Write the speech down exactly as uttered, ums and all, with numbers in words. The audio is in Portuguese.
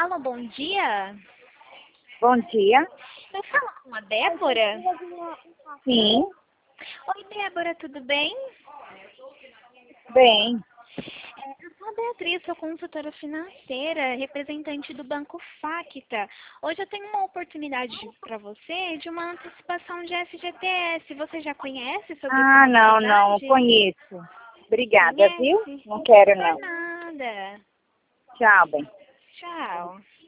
Alô, bom dia. Bom dia. Eu falo com a Débora? Sim, Oi, Débora, tudo bem? bem. É, eu sou a Beatriz, sou consultora financeira, representante do Banco Facta. Hoje eu tenho uma oportunidade para você de uma antecipação de F G T S. Você já conhece sobre essa Ah, não, não, modalidade? conheço. Obrigada, viu? Conhece? Não quero, Por não. nada. Tchau, bem. Tchau.